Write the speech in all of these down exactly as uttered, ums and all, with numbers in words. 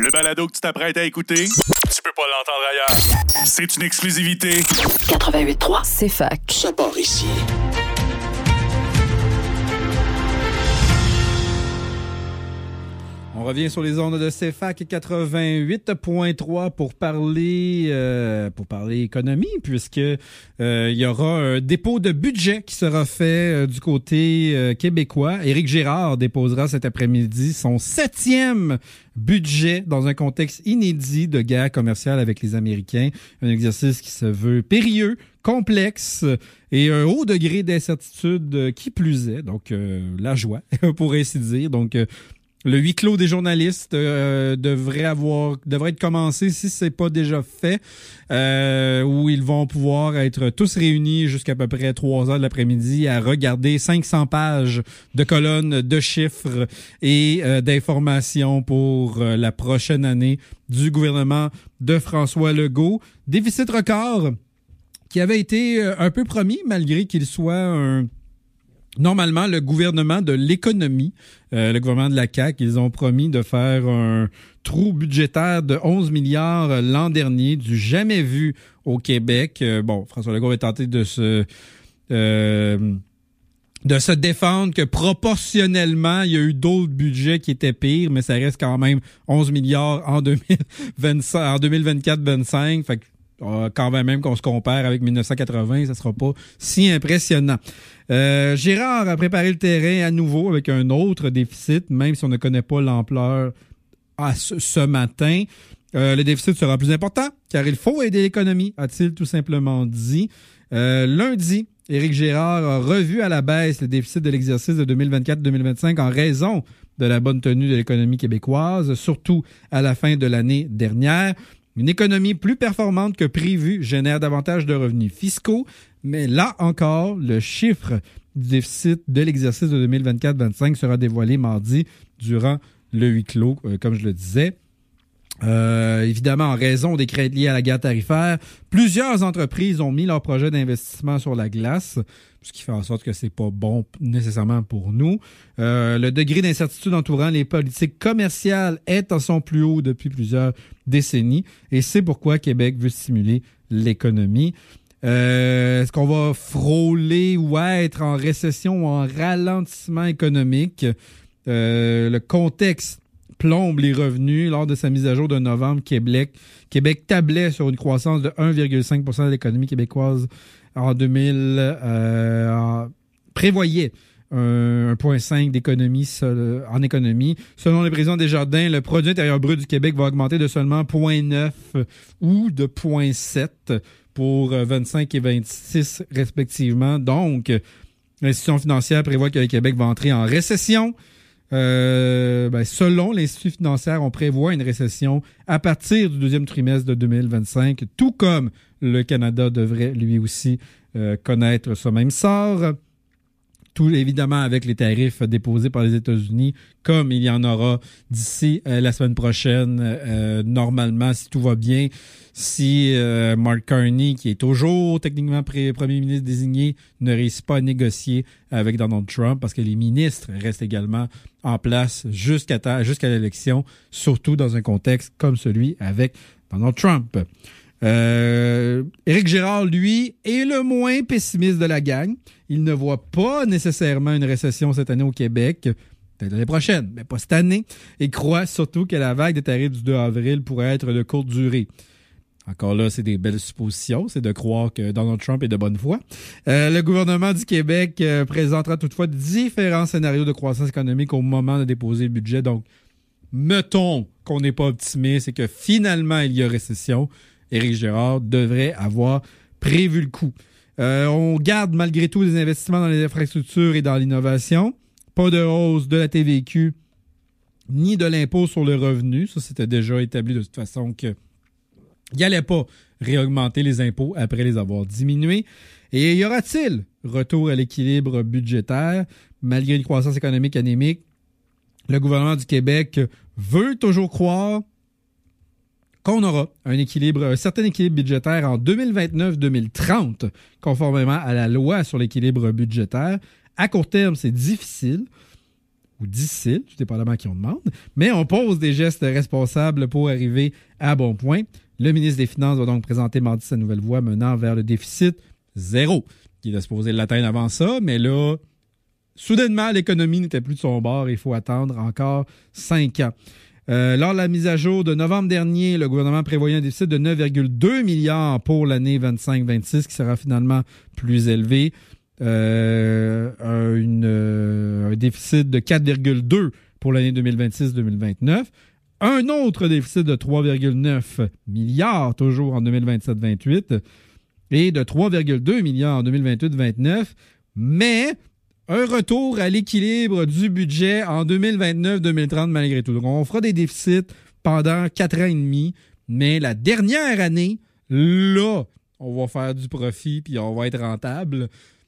Le balado que tu t'apprêtes à écouter, tu peux pas l'entendre ailleurs. C'est une exclusivité. quatre-vingt-huit trois, c'est fac. Ça part ici. On revient sur les ondes de C F A C quatre-vingt-huit point trois pour parler euh, pour parler économie, puisque euh, il y aura un dépôt de budget qui sera fait euh, du côté euh, québécois. Éric Girard déposera cet après-midi son septième budget dans un contexte inédit de guerre commerciale avec les Américains. Un exercice qui se veut périlleux, complexe et un haut degré d'incertitude qui plus est. Donc, euh, la joie, pour ainsi dire. Donc, euh, le huis clos des journalistes euh, devrait avoir devrait être commencé, si c'est pas déjà fait, euh, où ils vont pouvoir être tous réunis jusqu'à peu près trois heures de l'après-midi à regarder cinq cents pages de colonnes de chiffres et euh, d'informations pour euh, la prochaine année du gouvernement de François Legault. Déficit record qui avait été un peu promis, malgré qu'il soit un... Normalement, le gouvernement de l'économie, euh, le gouvernement de la C A Q, ils ont promis de faire un trou budgétaire de onze milliards l'an dernier, du jamais vu au Québec. Euh, bon, François Legault a tenté de se... Euh, de se défendre que proportionnellement, il y a eu d'autres budgets qui étaient pires, mais ça reste quand même onze milliards en deux mille vingt-cinq, en deux mille vingt-quatre vingt-cinq. Fait que Euh, quand même qu'on se compare avec dix-neuf cent quatre-vingts, ça sera pas si impressionnant. Euh, Girard a préparé le terrain à nouveau avec un autre déficit, même si on ne connaît pas l'ampleur à ce, ce matin. Euh, le déficit sera plus important, car il faut aider l'économie, a-t-il tout simplement dit. Euh, lundi, Éric Girard a revu à la baisse le déficit de l'exercice de deux mille vingt-quatre deux mille vingt-cinq en raison de la bonne tenue de l'économie québécoise, surtout à la fin de l'année dernière. Une économie plus performante que prévu génère davantage de revenus fiscaux, mais là encore, le chiffre du déficit de l'exercice de deux mille vingt-quatre vingt-cinq sera dévoilé mardi durant le huis clos, euh, comme je le disais. Euh, évidemment, en raison des craintes liées à la guerre tarifaire, plusieurs entreprises ont mis leur projet d'investissement sur la glace, ce qui fait en sorte que c'est pas bon nécessairement pour nous. Euh, le degré d'incertitude entourant les politiques commerciales est à son plus haut depuis plusieurs décennies, et c'est pourquoi Québec veut stimuler l'économie. Euh, est-ce qu'on va frôler ou être en récession ou en ralentissement économique? Euh, le contexte plombe les revenus. Lors de sa mise à jour de novembre, Québec, Québec tablait sur une croissance de un virgule cinq pour cent de l'économie québécoise en deux mille. Euh, en, prévoyait un, un virgule cinq d'économie seul, en économie. Selon le président Desjardins, le produit intérieur brut du Québec va augmenter de seulement zéro virgule neuf ou de zéro virgule sept pour vingt-cinq et vingt-six respectivement. Donc, l'institution financière prévoit que le Québec va entrer en récession. Euh, ben, selon l'Institut financier, on prévoit une récession à partir du deuxième trimestre de deux mille vingt-cinq, tout comme le Canada devrait lui aussi euh, connaître ce même sort. Tout évidemment avec les tarifs déposés par les États-Unis, comme il y en aura d'ici euh, la semaine prochaine, euh, normalement, si tout va bien. Si euh, Mark Carney, qui est toujours techniquement pré- premier ministre désigné, ne réussit pas à négocier avec Donald Trump, parce que les ministres restent également en place jusqu'à, ta- jusqu'à l'élection, surtout dans un contexte comme celui avec Donald Trump. Euh, Éric Girard, lui, est le moins pessimiste de la gang. Il ne voit pas nécessairement une récession cette année au Québec, peut-être l'année prochaine, mais pas cette année, et croit surtout que la vague des tarifs du deux avril pourrait être de courte durée. Encore là, c'est des belles suppositions, c'est de croire que Donald Trump est de bonne foi. Euh, le gouvernement du Québec euh, présentera toutefois différents scénarios de croissance économique au moment de déposer le budget. Donc, mettons qu'on n'est pas optimiste et que finalement il y a récession. Éric Girard devrait avoir prévu le coup. Euh, on garde malgré tout des investissements dans les infrastructures et dans l'innovation. Pas de hausse de la T V Q ni de l'impôt sur le revenu. Ça, c'était déjà établi de toute façon que il n'allait pas réaugmenter les impôts après les avoir diminués. Et y aura-t-il retour à l'équilibre budgétaire malgré une croissance économique anémique? Le gouvernement du Québec veut toujours croire qu'on aura un équilibre, un certain équilibre budgétaire en deux mille vingt-neuf deux mille trente, conformément à la loi sur l'équilibre budgétaire. À court terme, c'est difficile. ou difficile, tout dépendamment à qui on demande, mais on pose des gestes responsables pour arriver à bon point. Le ministre des Finances va donc présenter mardi sa nouvelle voie menant vers le déficit zéro. Il est supposé l'atteindre avant ça, mais là, soudainement, l'économie n'était plus de son bord et il faut attendre encore cinq ans. Euh, lors de la mise à jour de novembre dernier, le gouvernement prévoyait un déficit de neuf virgule deux milliards pour l'année vingt-cinq vingt-six, qui sera finalement plus élevé. Euh, un, une, euh, un déficit de quatre virgule deux pour l'année deux mille vingt-six deux mille vingt-neuf. Un autre déficit de trois virgule neuf milliards, toujours en deux mille vingt-sept vingt-huit, et de trois virgule deux milliards en deux mille vingt-huit vingt-neuf, mais un retour à l'équilibre du budget en deux mille vingt-neuf deux mille trente malgré tout. Donc, on fera des déficits pendant quatre ans et demi, mais la dernière année, là, on va faire du profit puis on va être rentable.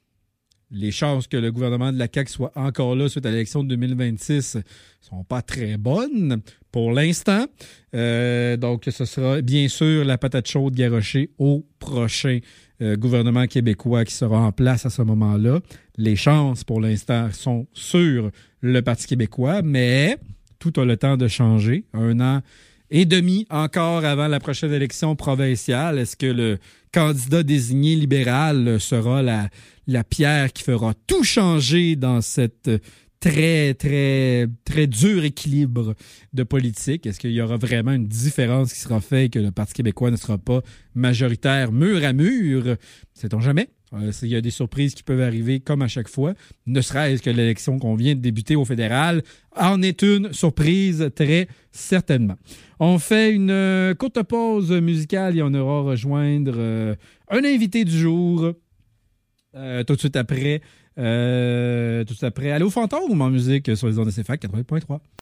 Les chances que le gouvernement de la C A Q soit encore là suite à l'élection de deux mille vingt-six sont pas très bonnes pour l'instant. Euh, donc, ce sera bien sûr la patate chaude garochée au prochain euh, gouvernement québécois qui sera en place à ce moment-là. Les chances, pour l'instant, sont sur le Parti québécois, mais tout a le temps de changer. Un an et demi encore avant la prochaine élection provinciale. Est-ce que le candidat désigné libéral sera la, la pierre qui fera tout changer dans cette très, très, très dur équilibre de politique? Est-ce qu'il y aura vraiment une différence qui sera faite et que le Parti québécois ne sera pas majoritaire mur à mur? Sait-on jamais? Euh, il y a des surprises qui peuvent arriver comme à chaque fois. Ne serait-ce que l'élection qu'on vient de débuter au fédéral en est une surprise très certainement. On fait une euh, courte pause musicale et on ira rejoindre euh, un invité du jour euh, tout de suite après. Euh, tout de suite après. Allez au fantôme en musique sur les ondes de C F A C quatre-vingt-huit point trois.